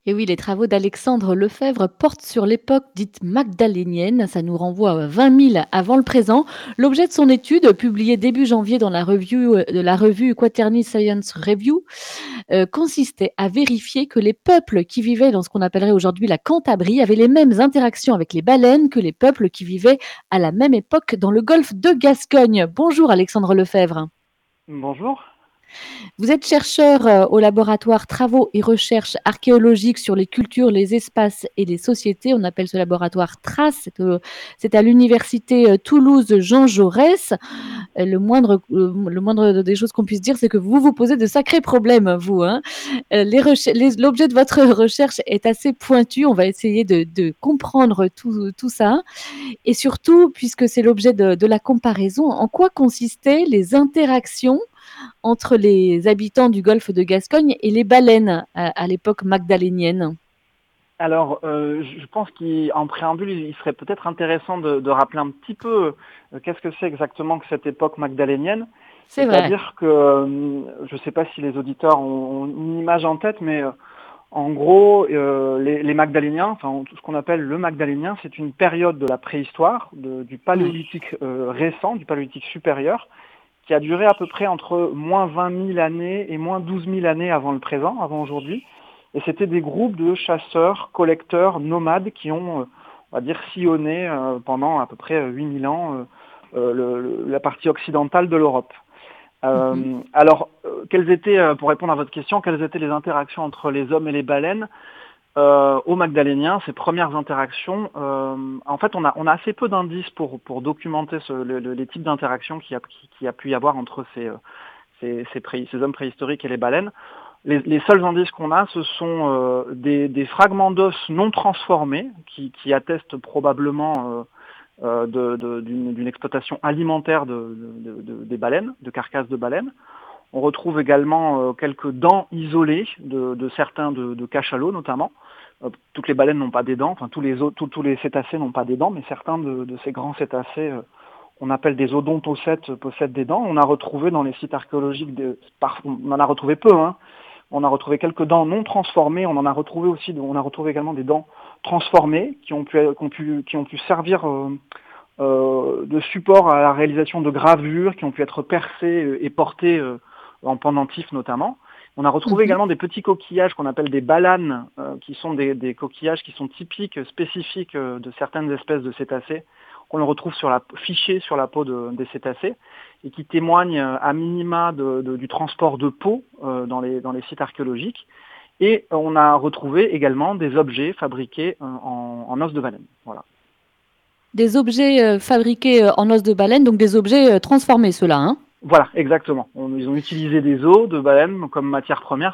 Et oui, les travaux d'Alexandre Lefebvre portent sur l'époque dite magdalénienne. Ça nous renvoie à 20 000 avant le présent. L'objet de son étude, publiée début janvier dans la revue de la revue Quaternion Science Review, consistait à vérifier que les peuples qui vivaient dans ce qu'on appellerait aujourd'hui la Cantabrie avaient les mêmes interactions avec les baleines que les peuples qui vivaient à la même époque dans le golfe de Gascogne. Bonjour Alexandre Lefebvre. Bonjour. Vous êtes chercheur au laboratoire Travaux et Recherches archéologiques sur les cultures, les espaces et les sociétés. On appelle ce laboratoire TRACE. C'est à l'université Toulouse Jean Jaurès. Le moindre des choses qu'on puisse dire, c'est que vous vous posez de sacrés problèmes, vous. Hein. L'objet de votre recherche est assez pointu. On va essayer de comprendre tout ça. Et surtout, puisque c'est l'objet de la comparaison, en quoi consistaient les interactions entre les habitants du golfe de Gascogne et les baleines à l'époque magdalénienne? Alors, je pense qu'en préambule, il serait peut-être intéressant de rappeler un petit peu qu'est-ce que c'est exactement que cette époque magdalénienne. C'est vrai. C'est-à-dire que, je ne sais pas si les auditeurs ont une image en tête, mais en gros, les Magdaléniens, enfin tout ce qu'on appelle le Magdalénien, c'est une période de la préhistoire, du Ouais. paléolithique récent, du paléolithique supérieur, qui a duré à peu près entre moins 20 000 années et moins 12 000 années avant le présent, avant aujourd'hui. Et c'était des groupes de chasseurs, collecteurs, nomades qui ont, on va dire, sillonné pendant à peu près 8 000 ans la partie occidentale de l'Europe. Mhm. Alors, quelles étaient, pour répondre à votre question, quelles étaient les interactions entre les hommes et les baleines au Magdalénien, ces premières interactions, en fait, on a assez peu d'indices pour documenter les types d'interactions qu'il y a pu y avoir entre ces hommes préhistoriques et les baleines. Les seuls indices qu'on a, ce sont des fragments d'os non transformés qui attestent probablement d'une exploitation alimentaire des baleines, de carcasses de baleines. On retrouve également quelques dents isolées de certains de cachalots notamment. Toutes les baleines n'ont pas des dents, enfin tous les cétacés n'ont pas des dents, mais certains de ces grands cétacés, on appelle des odontocètes, possèdent des dents. On a retrouvé dans les sites archéologiques, on en a retrouvé peu, hein. On a retrouvé quelques dents non transformées. On a retrouvé également des dents transformées qui ont pu servir de support à la réalisation de gravures, qui ont pu être percées et portées en pendentif notamment. On a retrouvé Mhm. également des petits coquillages qu'on appelle des balanes, qui sont des coquillages qui sont typiques, spécifiques de certaines espèces de cétacés, qu'on retrouve fichés sur la peau des cétacés, et qui témoignent à minima du transport de peau dans les sites archéologiques. Et on a retrouvé également des objets fabriqués en os de baleine. Voilà. Des objets fabriqués en os de baleine, donc des objets transformés, ceux-là. Hein. Voilà, exactement. Ils ont utilisé des os de baleine comme matière première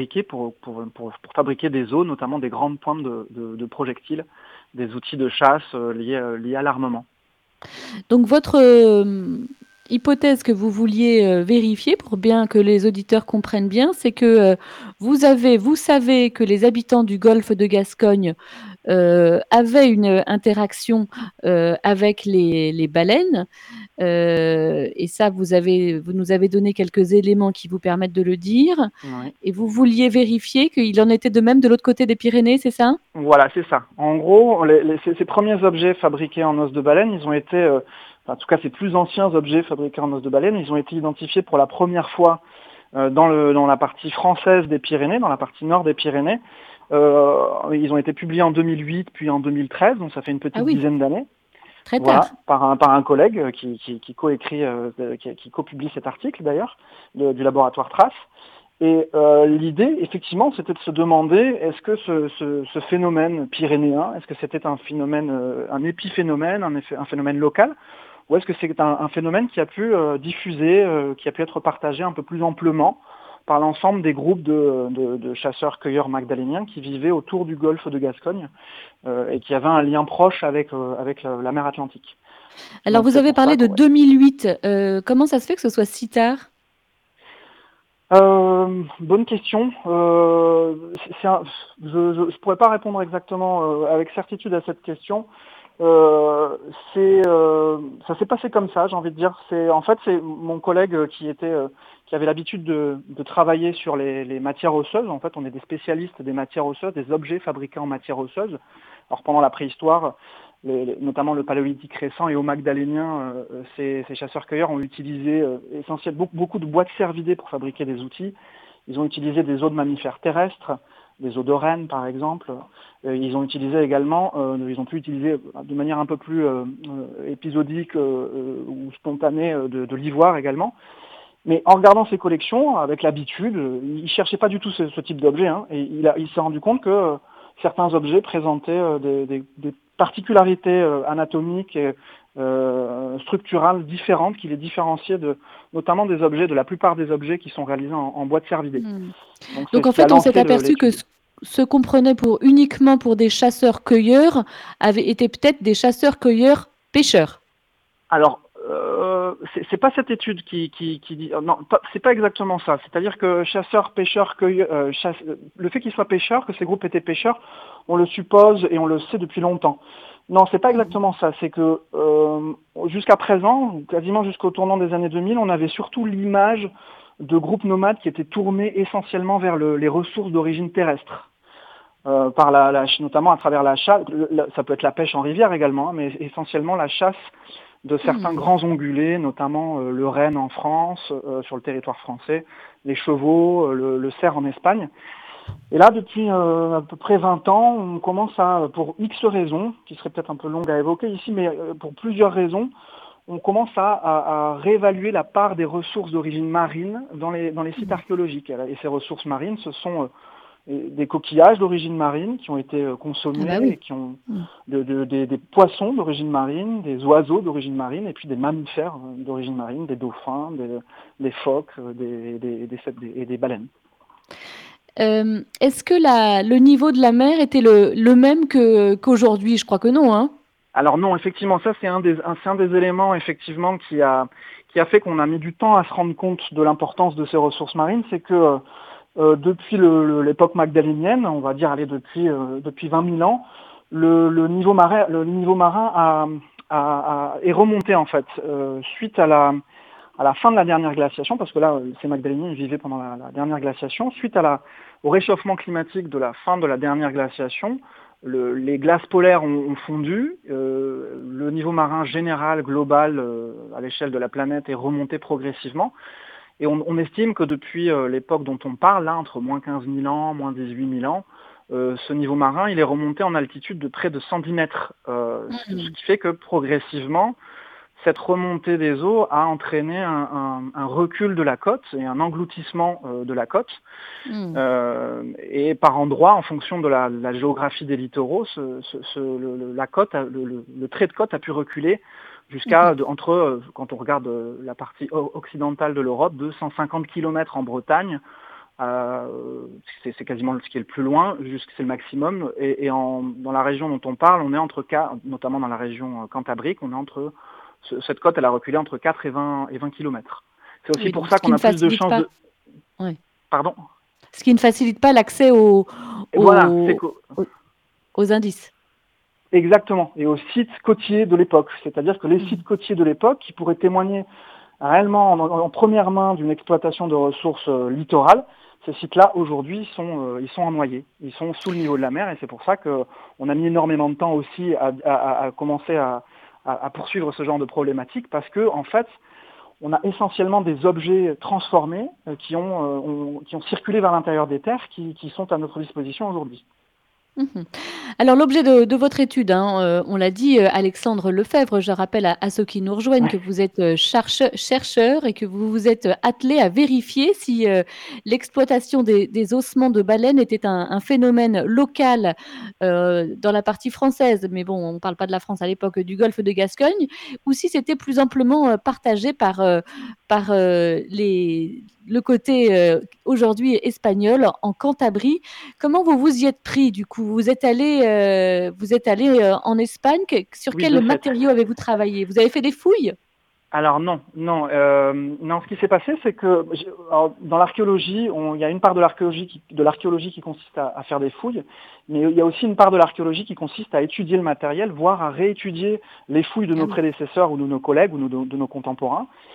pour fabriquer des os, notamment des grandes pointes de projectiles, des outils de chasse liés à l'armement. Donc votre hypothèse que vous vouliez vérifier pour bien que les auditeurs comprennent bien, c'est que vous savez que les habitants du golfe de Gascogne avaient une interaction avec les baleines. Et ça, vous nous avez donné quelques éléments qui vous permettent de le dire. Oui. Et vous vouliez vérifier qu'il en était de même de l'autre côté des Pyrénées, c'est ça? Voilà, c'est ça. En gros, ces premiers objets fabriqués en os de baleine, ils ont été, en tout cas ces plus anciens objets fabriqués en os de baleine, ils ont été identifiés pour la première fois dans la partie française des Pyrénées, dans la partie nord des Pyrénées. Ils ont été publiés en 2008, puis en 2013, donc ça fait une Ah petite oui, dizaine d'années. très Voilà, tard. par un collègue qui coécrit, qui co-publie cet article d'ailleurs, du laboratoire Trace. Et l'idée, effectivement, c'était de se demander est-ce que ce phénomène pyrénéen, est-ce que c'était un phénomène, un épiphénomène, un phénomène local, ou est-ce que c'est un phénomène qui a pu diffuser, qui a pu être partagé un peu plus amplement par l'ensemble des groupes de chasseurs-cueilleurs magdaléniens qui vivaient autour du golfe de Gascogne et qui avaient un lien proche avec la mer Atlantique. Alors, Donc vous c'est avez pour ça parlé de qu'on... 2008. Comment ça se fait que ce soit si tard? Bonne question. Je pourrais pas répondre exactement avec certitude à cette question. Euh, ça s'est passé comme ça, j'ai envie de dire. C'est mon collègue qui avaient l'habitude de travailler sur les matières osseuses. En fait, on est des spécialistes des matières osseuses, des objets fabriqués en matière osseuse. Alors pendant la préhistoire, notamment le paléolithique récent et au magdalénien, ces chasseurs-cueilleurs ont utilisé essentiellement beaucoup de boîtes cervidées pour fabriquer des outils. Ils ont utilisé des os de mammifères terrestres, des os de rennes par exemple. Ils ont utilisé également, ils ont pu utiliser de manière un peu plus épisodique ou spontanée de l'ivoire également. Mais en regardant ces collections, avec l'habitude, il ne cherchait pas du tout ce type d'objet, hein, et il s'est rendu compte que certains objets présentaient des particularités anatomiques et structurales différentes qui les différenciaient notamment des objets, de la plupart des objets qui sont réalisés en boîte cervidée. Mmh. Donc c'est Donc ce en qui a fait, on s'est lancé aperçu que l'étude. ce qu'on prenait uniquement pour des chasseurs-cueilleurs avait été peut-être des chasseurs-cueilleurs-pêcheurs. Alors, c'est pas cette étude qui dit non, c'est pas exactement ça. C'est-à-dire que chasseurs, pêcheurs, cueilleurs, le fait qu'ils soient pêcheurs, que ces groupes étaient pêcheurs, on le suppose et on le sait depuis longtemps. Non, c'est pas exactement ça. C'est que jusqu'à présent, quasiment jusqu'au tournant des années 2000, on avait surtout l'image de groupes nomades qui étaient tournés essentiellement vers les ressources d'origine terrestre. Notamment à travers la chasse, ça peut être la pêche en rivière également, hein, mais essentiellement la chasse de certains grands ongulés, notamment le renne en France, sur le territoire français, les chevaux, le cerf en Espagne. Et là, depuis à peu près 20 ans, on commence pour X raisons, qui seraient peut-être un peu longues à évoquer ici, mais pour plusieurs raisons, on commence à réévaluer la part des ressources d'origine marine dans les sites archéologiques. Et ces ressources marines, ce sont des coquillages d'origine marine qui ont été Ah bah consommés, oui. et qui ont des poissons d'origine marine, des oiseaux d'origine marine, et puis des mammifères d'origine marine, des dauphins, des phoques, et des baleines. Est-ce que le niveau de la mer était le même qu'aujourd'hui? Je crois que non, hein? Alors non, effectivement, ça c'est un des éléments effectivement qui a fait qu'on a mis du temps à se rendre compte de l'importance de ces ressources marines, c'est que depuis l'époque magdalénienne, on va dire depuis 20 000 ans, le niveau marin est remonté en fait suite à la fin de la dernière glaciation, parce que là ces Magdaléniens vivaient pendant la dernière glaciation, suite au réchauffement climatique de la fin de la dernière glaciation. Les glaces polaires ont fondu, le niveau marin général, global, à l'échelle de la planète est remonté progressivement. Et on estime que depuis l'époque dont on parle, là, entre moins 15 000 ans, moins 18 000 ans, ce niveau marin, il est remonté en altitude de près de 110 mètres. Ce qui fait que progressivement, cette remontée des eaux a entraîné un recul de la côte et un engloutissement de la côte. Et par endroits, en fonction de la géographie des littoraux, la côte, le trait de côte a pu reculer jusqu'à quand on regarde la partie occidentale de l'Europe, de 150 km en Bretagne. C'est quasiment ce qui est le plus loin, c'est le maximum. Et dans la région dont on parle, on est notamment dans la région cantabrique, on est cette côte, elle a reculé entre 4 et 20 km. C'est aussi pour ça qu'on a plus de chances de... Ouais. Pardon ? Ce qui ne facilite pas l'accès aux indices. Exactement, et aux sites côtiers de l'époque. C'est-à-dire que les sites côtiers de l'époque, qui pourraient témoigner réellement en première main d'une exploitation de ressources littorales, ces sites-là, aujourd'hui, ils sont en noyés. Ils sont sous le niveau de la mer, et c'est pour ça qu'on a mis énormément de temps aussi à commencer à poursuivre ce genre de problématique, parce que en fait, on a essentiellement des objets transformés qui ont circulé vers l'intérieur des terres, qui sont à notre disposition aujourd'hui. Alors l'objet de votre étude, hein, on l'a dit, Alexandre Lefebvre, je rappelle à ceux qui nous rejoignent que vous êtes chercheur et que vous vous êtes attelé à vérifier si l'exploitation des ossements de baleines était un phénomène local dans la partie française, mais bon, on ne parle pas de la France à l'époque, du golfe de Gascogne, ou si c'était plus amplement partagé par le côté aujourd'hui espagnol en Cantabrie. Comment vous vous y êtes pris du coup? Vous êtes allé en Espagne. Sur Oui, de quel fait. matériau avez-vous travaillé? Vous avez fait des fouilles? Alors non. Ce qui s'est passé, c'est que dans l'archéologie, il y a une part de l'archéologie qui consiste à faire des fouilles, mais il y a aussi une part de l'archéologie qui consiste à étudier le matériel, voire à réétudier les fouilles de nos prédécesseurs ou de nos collègues ou de nos contemporains.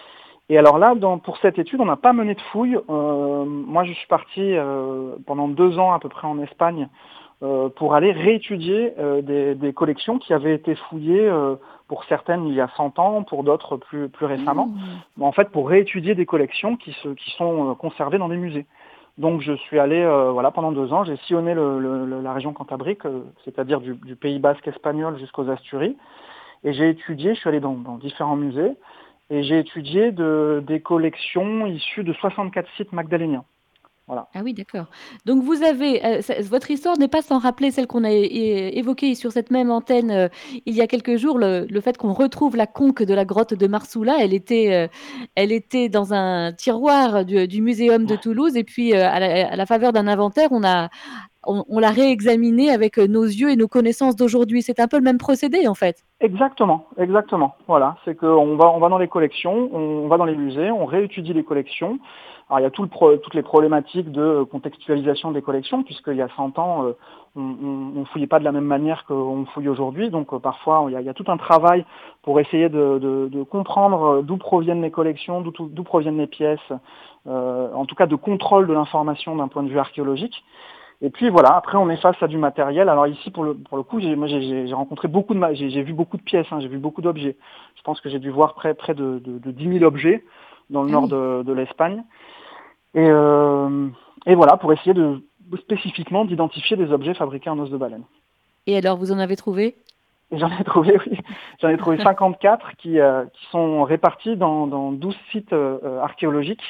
Et alors là, pour cette étude, on n'a pas mené de fouilles. Moi, je suis parti pendant 2 ans à peu près en Espagne pour aller réétudier des collections qui avaient été fouillées pour certaines il y a 100 ans, pour d'autres plus récemment. Mmh. Mais en fait, pour réétudier des collections qui sont conservées dans des musées. Donc je suis allé voilà, pendant 2 ans, j'ai sillonné la région cantabrique, c'est-à-dire du Pays basque espagnol jusqu'aux Asturies. Et j'ai étudié, je suis allé dans différents musées, et j'ai étudié des collections issues de 64 sites magdaléniens. Voilà. Ah oui, d'accord. Donc vous avez, votre histoire n'est pas sans rappeler celle qu'on a évoquée sur cette même antenne il y a quelques jours, le fait qu'on retrouve la conque de la grotte de Marsoula. Elle était dans un tiroir du Muséum de Toulouse et puis à la faveur d'un inventaire, on l'a réexaminée avec nos yeux et nos connaissances d'aujourd'hui. C'est un peu le même procédé en fait. Exactement, exactement. Voilà, c'est qu'on va dans les collections, on va dans les musées, on réétudie les collections. Alors il y a toutes les problématiques de contextualisation des collections, puisqu'il y a 100 ans, on fouillait pas de la même manière qu'on fouille aujourd'hui. Donc parfois, il y a tout un travail pour essayer de comprendre d'où proviennent les collections, d'où proviennent les pièces, en tout cas de contrôle de l'information d'un point de vue archéologique. Et puis voilà, après on est face à du matériel. Alors ici pour le coup, j'ai rencontré j'ai vu beaucoup de pièces, hein, j'ai vu beaucoup d'objets. Je pense que j'ai dû voir près de 10 000 objets dans le Ah nord oui. de l'Espagne. Et, euh, et voilà, pour essayer spécifiquement d'identifier des objets fabriqués en os de baleine. Et alors, vous en avez trouvé? Et j'en ai trouvé, oui, j'en ai trouvé 54 qui sont répartis dans 12 sites archéologiques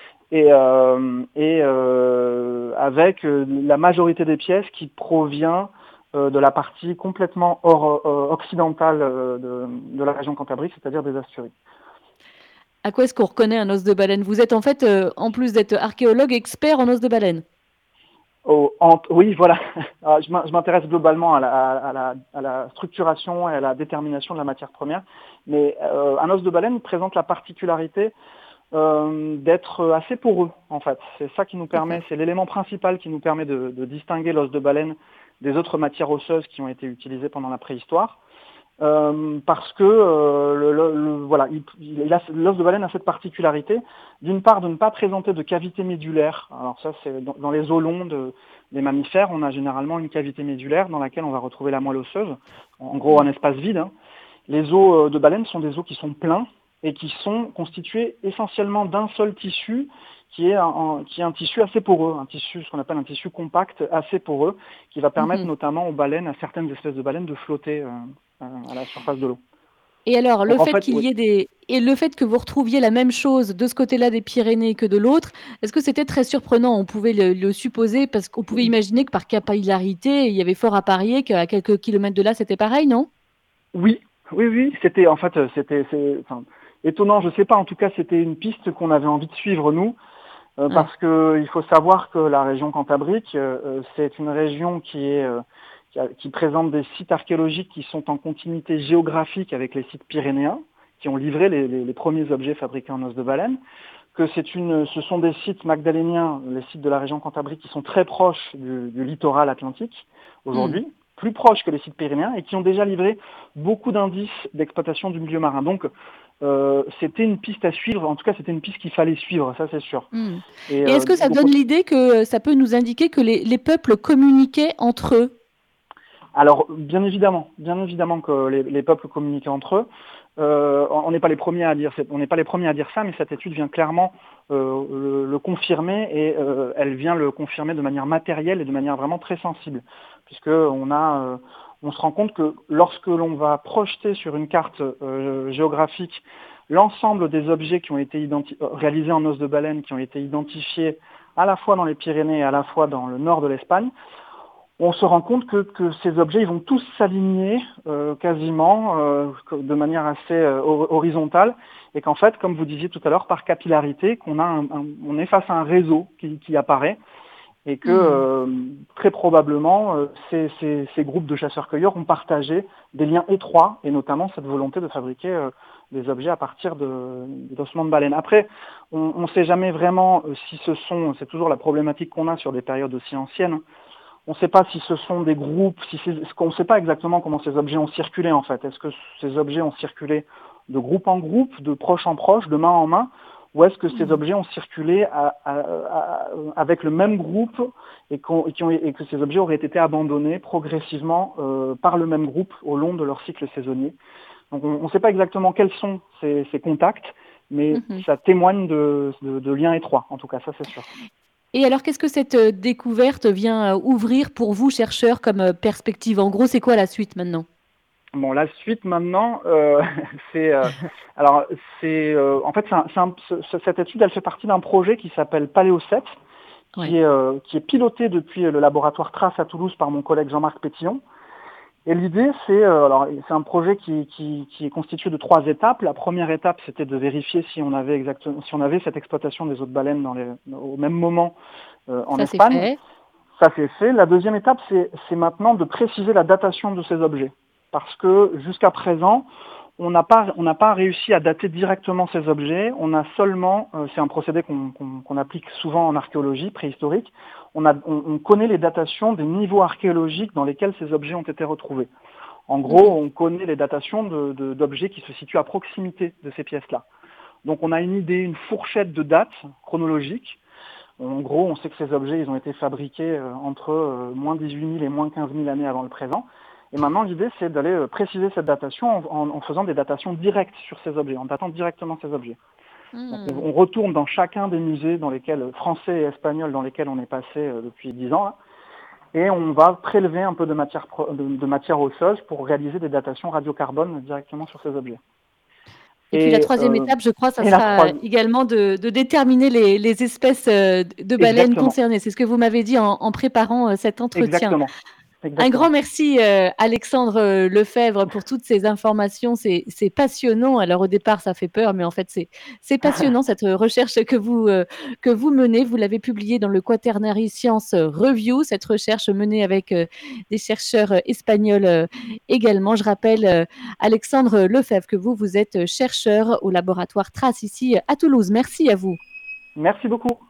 avec la majorité des pièces qui provient de la partie complètement occidentale de la région Cantabrie, c'est-à-dire des Asturies. À quoi est-ce qu'on reconnaît un os de baleine? Vous êtes en fait, en plus d'être archéologue, expert en os de baleine. Oui, voilà. Alors, je m'intéresse globalement à la structuration et à la détermination de la matière première, mais un os de baleine présente la particularité d'être assez poreux, en fait. C'est ça qui nous permet, D'accord. c'est l'élément principal qui nous permet de distinguer l'os de baleine des autres matières osseuses qui ont été utilisées pendant la préhistoire. Parce que voilà, l'os de baleine a cette particularité, d'une part de ne pas présenter de cavité médulaire. Alors ça, c'est dans les os longs des mammifères, on a généralement une cavité médulaire dans laquelle on va retrouver la moelle osseuse, en gros un Mmh. espace vide, hein. Les os de baleine sont des os qui sont pleins et qui sont constitués essentiellement d'un seul tissu qui est un tissu assez poreux, ce qu'on appelle un tissu compact assez poreux, qui va permettre Mmh. notamment aux baleines, à certaines espèces de baleines, de flotter à la surface de l'eau. Et alors, le Donc en fait fait, qu'il oui. y ait des et le fait que vous retrouviez la même chose de ce côté-là des Pyrénées que de l'autre, est-ce que c'était très surprenant? On pouvait le supposer parce qu'on pouvait imaginer que par capillarité, il y avait fort à parier qu'à quelques kilomètres de là, c'était pareil, non? Oui, oui, oui, c'était en fait, enfin, étonnant, je sais pas, en tout cas, c'était une piste qu'on avait envie de suivre nous, Ouais. parce que il faut savoir que la région cantabrique, c'est une région qui présente des sites archéologiques qui sont en continuité géographique avec les sites pyrénéens, qui ont livré les premiers objets fabriqués en os de baleine, que ce sont des sites magdaléniens, les sites de la région cantabrique, qui sont très proches du littoral atlantique Mmh. aujourd'hui, plus proches que les sites pyrénéens, et qui ont déjà livré beaucoup d'indices d'exploitation du milieu marin. Donc c'était une piste à suivre, en tout cas c'était une piste qu'il fallait suivre, ça c'est sûr. Mmh. Et Et est-ce que ça donc donne l'idée que ça peut nous indiquer que les peuples communiquaient entre eux? Alors, bien évidemment que les peuples communiquaient entre eux. On n'est pas les premiers à dire, on n'est pas les premiers à dire ça, mais cette étude vient clairement le confirmer et elle vient le confirmer de manière matérielle et de manière vraiment très sensible, puisque on se rend compte que lorsque l'on va projeter sur une carte géographique l'ensemble des objets qui ont été réalisés en os de baleine, qui ont été identifiés à la fois dans les Pyrénées et à la fois dans le nord de l'Espagne, on se rend compte que ces objets ils vont tous s'aligner quasiment de manière assez horizontale et qu'en fait, comme vous disiez tout à l'heure, par capillarité, on est face à un réseau qui apparaît et que Mmh. très probablement ces groupes de chasseurs-cueilleurs ont partagé des liens étroits et notamment cette volonté de fabriquer des objets à partir d'ossements de baleine. Après, on ne sait jamais vraiment si c'est toujours la problématique qu'on a sur des périodes aussi anciennes, hein. On ne sait pas si ce sont des groupes, on ne sait pas exactement comment ces objets ont circulé en fait. Est-ce que ces objets ont circulé de groupe en groupe, de proche en proche, de main en main, ou est-ce que ces Mmh. objets ont circulé avec le même groupe et que ces objets auraient été abandonnés progressivement par le même groupe au long de leur cycle saisonnier. Donc on ne sait pas exactement quels sont ces contacts, mais Mmh. ça témoigne de liens étroits, en tout cas, ça c'est sûr. Et alors, qu'est-ce que cette, découverte vient, ouvrir pour vous, chercheurs, comme, perspective? En gros, c'est quoi la suite maintenant? Bon, la suite maintenant, c'est alors en fait cette étude elle fait partie d'un projet qui s'appelle Paléocept, Ouais, qui est piloté depuis le laboratoire Trace à Toulouse par mon collègue Jean-Marc Pétillon. Et l'idée, c'est un projet qui est constitué de 3 étapes. La première étape, c'était de vérifier si on avait cette exploitation des eaux de baleine au même moment en ça c'est Espagne. fait. Ça c'est fait. La deuxième étape, c'est maintenant de préciser la datation de ces objets, parce que jusqu'à présent, on n'a pas réussi à dater directement ces objets. On a seulement, c'est un procédé qu'on applique souvent en archéologie préhistorique, on connaît les datations des niveaux archéologiques dans lesquels ces objets ont été retrouvés. En gros, Mmh. on connaît les datations d'objets qui se situent à proximité de ces pièces-là. Donc on a une idée, une fourchette de dates chronologiques. En gros, on sait que ces objets, ils ont été fabriqués entre moins 18 000 et moins 15 000 années avant le présent. Et maintenant, l'idée, c'est d'aller préciser cette datation en faisant des datations directes sur ces objets, en datant directement ces objets. Donc, Mmh. on retourne dans chacun des musées français et espagnols dans lesquels on est passé depuis 10 ans, là, et on va prélever un peu de matière osseuse pour réaliser des datations radiocarbone directement sur ces objets. Et puis la Et, troisième euh, étape, je crois, ça et la sera troisième, également de déterminer les espèces, de baleines exactement, concernées. C'est ce que vous m'avez dit en préparant, cet entretien. exactement, Un grand exactement. merci, Alexandre, Lefebvre, pour toutes ces informations. C'est passionnant. Alors au départ, ça fait peur, mais en fait, c'est passionnant cette, recherche que vous menez. Vous l'avez publiée dans le Quaternary Science Review, cette recherche menée avec, des chercheurs, espagnols, également. Je rappelle, Alexandre Lefebvre, que vous êtes, chercheur au laboratoire Trace ici, à Toulouse. Merci à vous. Merci beaucoup.